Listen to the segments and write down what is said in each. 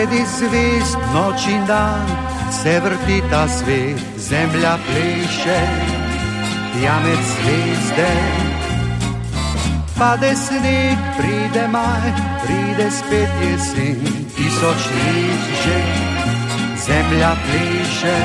Sredi zvezd noč in dan se vrti ta svet, zemlja pleše, ja med zvezde. Pade sneg, pride maj, pride spet jesen, tisočnik že, zemlja pleše.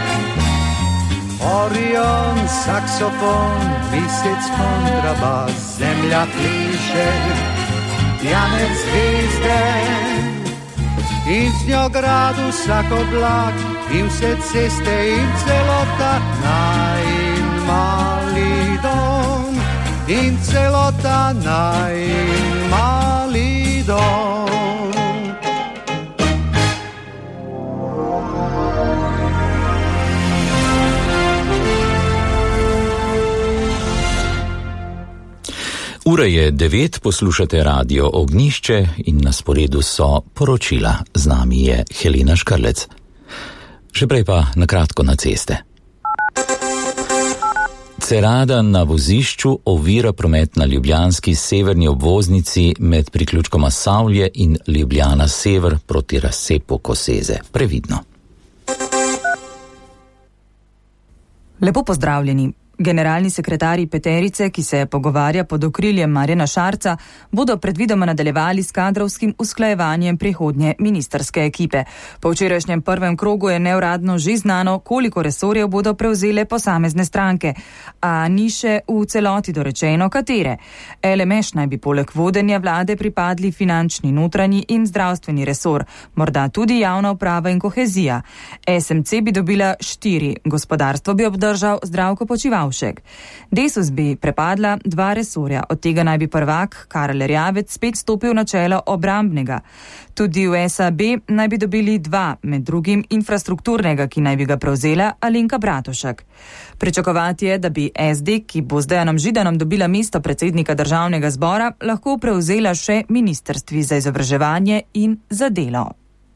Orion, saksofon, mesec, kontrabas, zemlja pleše, ja med zvezde. In z njo grad vsak oblak, in vse ceste in celota, naj in mali dom, in celota, naj in mali dom. Ura je 9, poslušate Radio Ognjišče in na sporedu so poročila. Z nami je Helena Škrlec. Še prej pa nakratko na ceste. Cerada na vozišču ovira promet na ljubljanski severni obvoznici med priključkoma Savlje in Ljubljana sever proti razcepu Koseze. Previdno. Lepo pozdravljeni. Generalni sekretarji peterice, ki se pogovarja pod okriljem Marjana Šarca, bodo predvidoma nadaljevali s kadrovskim usklajevanjem prihodnje ministrske ekipe. Po včerajšnjem prvem krogu je neuradno že znano, koliko resorjev bodo prevzele posamezne stranke, a ni še v celoti dorečeno, katere. LMŠ naj bi poleg vodenja vlade pripadli finančni, notranji in zdravstveni resor, morda tudi javna uprava in kohezija. SMC bi dobila 4, gospodarstvo bi obdržal Zdravko Počivalšek. Desus bi prepadla 2 resorja, od tega naj bi prvak Karel Erjavec spet stopil na čelo obrambnega. Tudi v SAB naj bi dobili 2, med drugim infrastrukturnega, ki naj bi ga prevzela Alenka Bratušek. Pričakovati je, da bi SD, ki bo z Dejanom Židanom dobila mesto predsednika državnega zbora, lahko prevzela še ministrstvi za izobraževanje in za delo.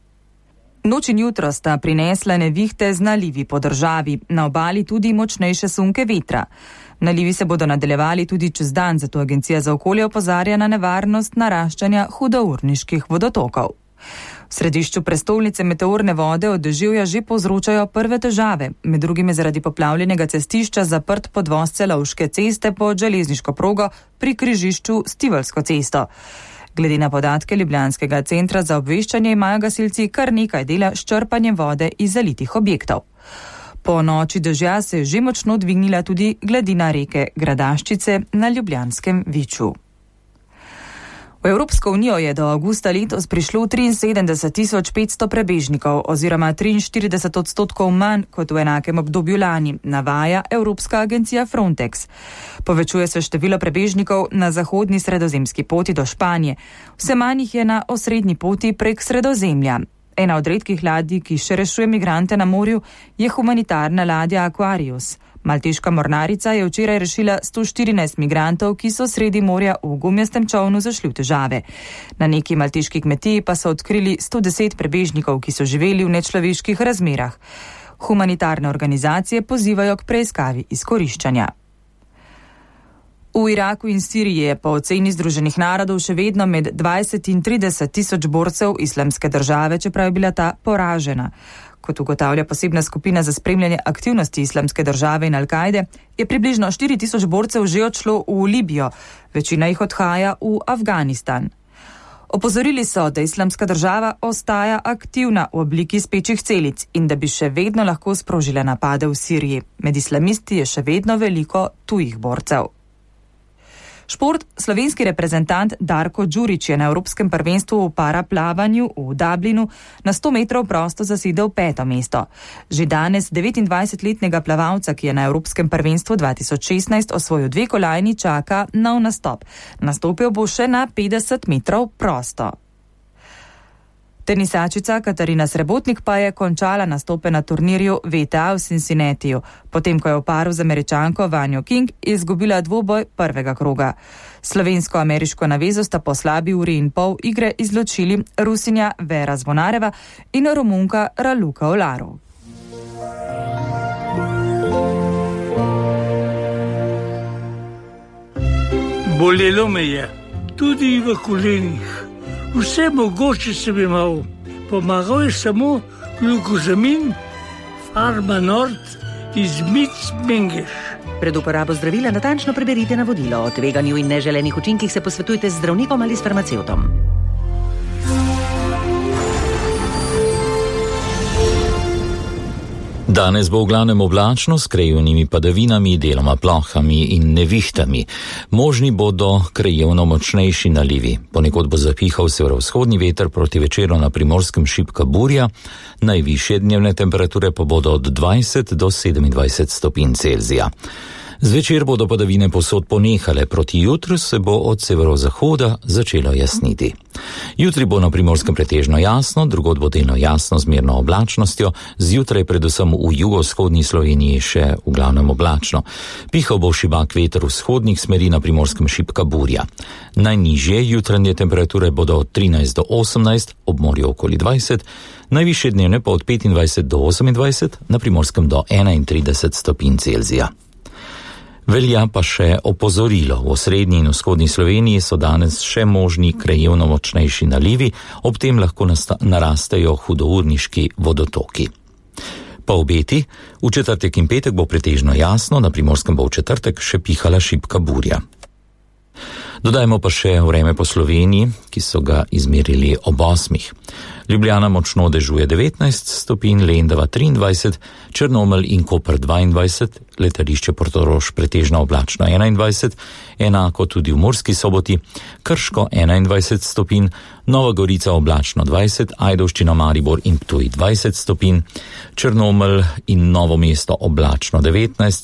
Noč in jutro sta prinesla nevihte z nalivi po državi, na obali tudi močnejše sunke vetra. Nalivi se bodo nadaljevali tudi čez dan, zato Agencija za okolje opozarja na nevarnost naraščanja hudourniških vodotokov. V središču prestolnice meteorne vode od deževja že povzročajo prve težave, med drugim je zaradi poplavljenega cestišča zaprt podvoz Celovške ceste pod železniško progo pri križišču s Tivolsko cesto. Glede na podatke Ljubljanskega centra za obveščanje imajo gasilci kar nekaj dela s črpanjem vode iz zalitih objektov. Po noči dežja se je že močno dvignila tudi gladina reke Gradaščice na Ljubljanskem Viču. V Evropsko unijo je do avgusta letos prišlo 73.500 prebežnikov oziroma 43% manj kot v enakem obdobju lani, navaja Evropska agencija Frontex. Povečuje se število prebežnikov na zahodni sredozemski poti do Španije. Vse manj jih je na osrednji poti prek Sredozemlja. Ena od redkih ladij, ki še rešuje migrante na morju, je humanitarna ladja Aquarius. Malteška mornarica je včeraj rešila 114 migrantov, ki so sredi morja v gumijastem čovnu zašli v težave. Na neki malteški kmetiji pa so odkrili 110 prebežnikov, ki so živeli v nečloveških razmerah. Humanitarne organizacije pozivajo k preiskavi izkoriščanja. V Iraku in Siriji je po oceni Združenih narodov še vedno med 20 in 30 tisoč borcev Islamske države, čeprav je bila ta poražena. Kot ugotavlja posebna skupina za spremljanje aktivnosti Islamske države in Al-Kaide, je približno 4 tisoč borcev že odšlo v Libijo, večina jih odhaja v Afganistan. Opozorili so, da Islamska država ostaja aktivna v obliki spečih celic in da bi še vedno lahko sprožila napade v Siriji. Med islamisti je še vedno veliko tujih borcev. Šport. Slovenski reprezentant Darko Đurić je na Evropskem prvenstvu v paraplavanju v Dublinu na 100 metrov prosto zasedel 5. mesto. Že danes 29-letnega plavalca, ki je na Evropskem prvenstvu 2016 osvojil 2 kolajni, čaka nov nastop. Nastopil bo še na 50 metrov prosto. Tenisačica Katarina Srebotnik pa je končala nastope na turnirju WTA v Cincinnatiju, potem ko je v paru z Američanko Vanjo King izgubila dvoboj prvega kroga. Slovensko-ameriško navezo sta po slabi uri in pol igre izločili Rusinja Vera Zvonareva in Romunka Raluca Olarov. Bolelo me je, tudi v kolenih. Vse mogoče sem imel, Pomagal je samo glukozamin Farma Nord iz Mic-Mengeš. Pred uporabo zdravila natančno preberite navodilo. O tveganju in neželenih učinkih se posvetujte z zdravnikom ali s farmacevtom. Danes bo v glavnem oblačno s krajevnimi padavinami, deloma plohami in nevihtami. Možni bodo krajevno močnejši nalivi. Ponekod bo zapihal severovzhodni veter, proti večeru na Primorskem šibka burja. Najvišje dnevne temperature pa bodo od 20 do 27 stopinj Celzija. Zvečer bodo padavine povsod ponehale, proti jutru se bo od severozahoda začelo jasniti. Jutri bo na Primorskem pretežno jasno, drugod bo delno jasno z mirno oblačnostjo, zjutraj predvsem v jugovzhodni Sloveniji še v glavnem oblačno. Pihal bo šibak veter vzhodnih smeri, na Primorskem šibka burja. Najnižje jutranje temperature bodo od 13 do 18, ob morju okoli 20, najvišje dnevne pa od 25 do 28, na Primorskem do 31 stopinj Celzija. Velja pa še opozorilo. V osrednji in vzhodni Sloveniji so danes še možni krajevno močnejši nalivi, ob tem lahko narastejo hudourniški vodotoki. Pa obeti, v četrtek in petek bo pretežno jasno, na Primorskem bo v četrtek še pihala šibka burja. Dodajmo pa še vreme po Sloveniji, ki so ga izmerili ob 8. Ljubljana močno dežuje 19 stopinj, Lendava 23, Črnomelj in Koper 22, letališče Portorož pretežno oblačno 21, enako tudi v Murski Soboti, Krško 21 stopinj, Nova Gorica oblačno 20, Ajdovščina, Maribor in Ptuj 20 stopinj, Črnomelj in Novo mesto oblačno 19,